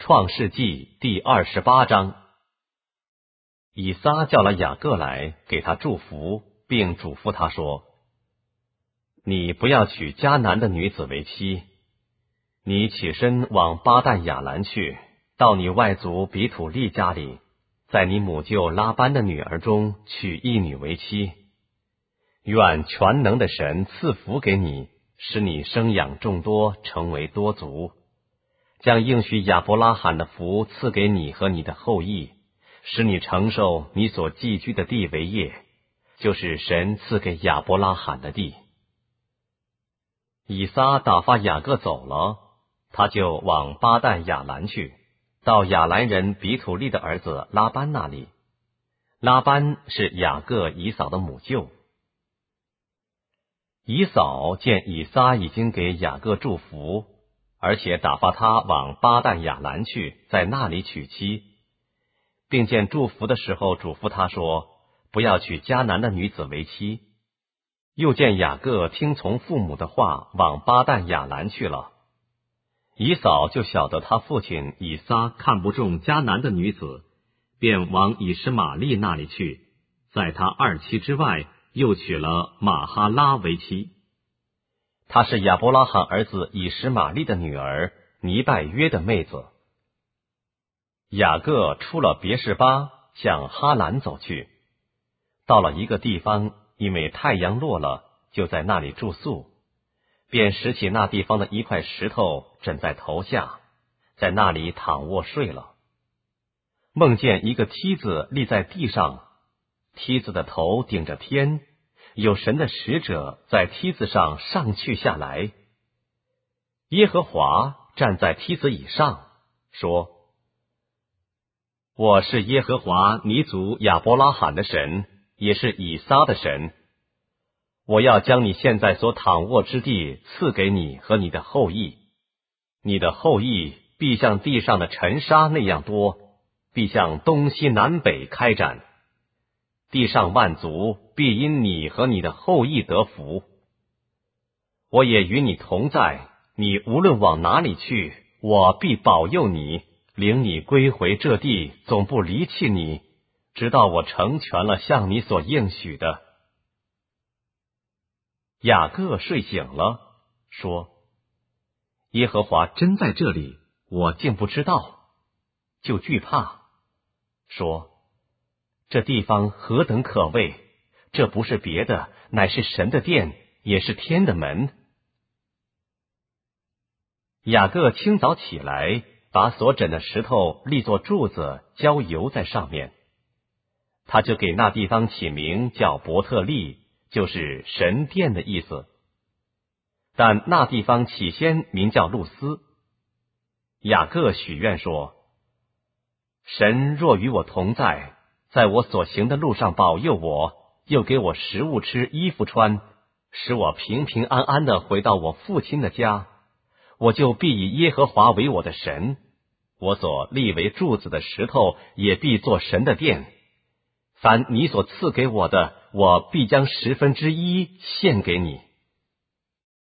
创世纪第28章。以撒叫了雅各来，给他祝福，并嘱咐他说：你不要娶迦南的女子为妻，你起身往巴旦亚兰去，到你外祖比土利家里，在你母舅拉班的女儿中娶一女为妻。愿全能的神赐福给你，使你生养众多，成为多族，将应许亚伯拉罕的福赐给你和你的后裔，使你承受你所寄居的地为业，就是神赐给亚伯拉罕的地。以撒打发雅各走了，他就往巴旦亚兰去，到亚兰人比土利的儿子拉班那里。拉班是雅各以扫的母舅。以扫见以撒已经给雅各祝福，而且打发他往巴旦亚兰去，在那里娶妻，并见祝福的时候嘱咐他说，不要娶迦南的女子为妻。又见雅各听从父母的话，往巴旦亚兰去了。以扫就晓得他父亲以撒看不中迦南的女子，便往以实玛利那里去，在他二妻之外又娶了玛哈拉为妻。她是亚伯拉罕儿子以实玛利的女儿，尼拜约的妹子。雅各出了别是巴，向哈兰走去，到了一个地方，因为太阳落了，就在那里住宿，便拾起那地方的一块石头枕在头下，在那里躺卧睡了。梦见一个梯子立在地上，梯子的头顶着天，有神的使者在梯子上上去下来。耶和华站在梯子以上，说：我是耶和华你祖亚伯拉罕的神，也是以撒的神。我要将你现在所躺卧之地赐给你和你的后裔，你的后裔必像地上的尘沙那样多，必向东西南北开展。地上万族必因你和你的后裔得福。我也与你同在，你无论往哪里去，我必保佑你，领你归回这地，总不离弃你，直到我成全了向你所应许的。雅各睡醒了，说：耶和华真在这里，我竟不知道，就惧怕，说：这地方何等可畏，这不是别的，乃是神的殿，也是天的门。雅各清早起来，把所枕的石头立作柱子，浇油在上面。他就给那地方起名叫伯特利，就是神殿的意思。但那地方起先名叫路斯。雅各许愿说：神若与我同在，在我所行的路上保佑我，又给我食物吃，衣服穿，使我平平安安地回到我父亲的家，我就必以耶和华为我的神，我所立为柱子的石头也必作神的殿。凡你所赐给我的，我必将1/10献给你。